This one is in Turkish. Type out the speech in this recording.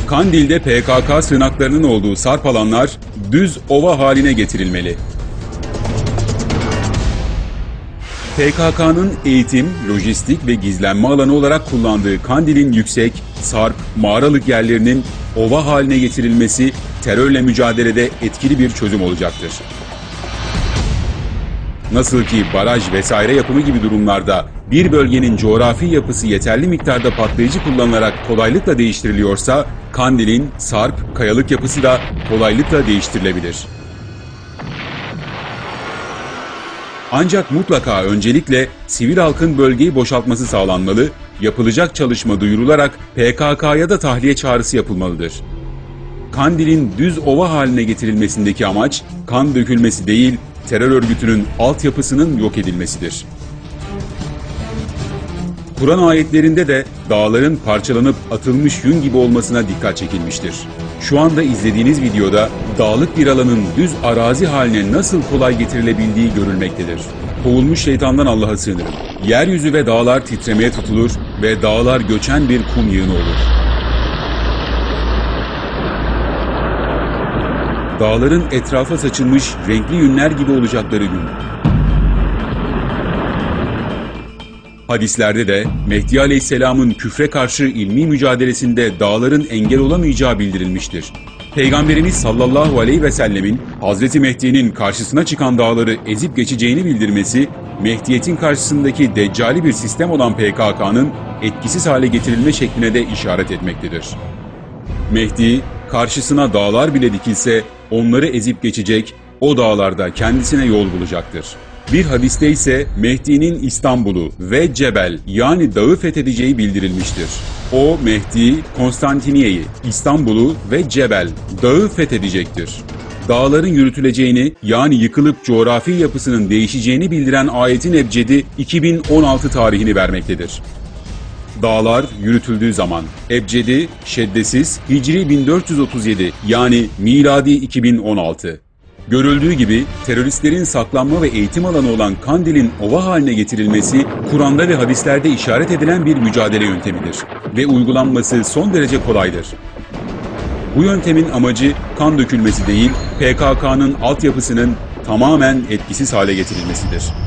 Kandil'de PKK sığınaklarının olduğu sarp alanlar düz ova haline getirilmeli. PKK'nın eğitim, lojistik ve gizlenme alanı olarak kullandığı Kandil'in yüksek, sarp, mağaralık yerlerinin ova haline getirilmesi terörle mücadelede etkili bir çözüm olacaktır. Nasıl ki baraj vesaire yapımı gibi durumlarda bir bölgenin coğrafi yapısı yeterli miktarda patlayıcı kullanılarak kolaylıkla değiştiriliyorsa, Kandil'in sarp, kayalık yapısı da kolaylıkla değiştirilebilir. Ancak mutlaka öncelikle sivil halkın bölgeyi boşaltması sağlanmalı, yapılacak çalışma duyurularak PKK'ya da tahliye çağrısı yapılmalıdır. Kandil'in düz ova haline getirilmesindeki amaç, kan dökülmesi değil, terör örgütünün altyapısının yok edilmesidir. Kur'an ayetlerinde de dağların parçalanıp atılmış yün gibi olmasına dikkat çekilmiştir. Şu anda izlediğiniz videoda dağlık bir alanın düz arazi haline nasıl kolay getirilebildiği görülmektedir. Kovulmuş şeytandan Allah'a sığınırım. Yeryüzü ve dağlar titremeye tutulur ve dağlar göçen bir kum yığını olur. Dağların etrafa saçılmış renkli yünler gibi olacakları gün. Hadislerde de Mehdi Aleyhisselam'ın küfre karşı ilmi mücadelesinde dağların engel olamayacağı bildirilmiştir. Peygamberimiz sallallahu aleyhi ve sellemin Hazreti Mehdi'nin karşısına çıkan dağları ezip geçeceğini bildirmesi, Mehdiyet'in karşısındaki deccali bir sistem olan PKK'nın etkisiz hale getirilme şekline de işaret etmektedir. Mehdi, karşısına dağlar bile dikilse onları ezip geçecek, o dağlarda kendisine yol bulacaktır. Bir hadiste ise Mehdi'nin İstanbul'u ve Cebel yani dağı fethedeceği bildirilmiştir. O Mehdi, Konstantiniye'yi, İstanbul'u ve Cebel, dağı fethedecektir. Dağların yürütüleceğini yani yıkılıp coğrafi yapısının değişeceğini bildiren ayetin ebcedi 2016 tarihini vermektedir. Dağlar yürütüldüğü zaman ebcedi şeddesiz Hicri 1437 yani miladi 2016. Görüldüğü gibi teröristlerin saklanma ve eğitim alanı olan Kandil'in ova haline getirilmesi Kur'an'da ve hadislerde işaret edilen bir mücadele yöntemidir ve uygulanması son derece kolaydır. Bu yöntemin amacı kan dökülmesi değil, PKK'nın altyapısının tamamen etkisiz hale getirilmesidir.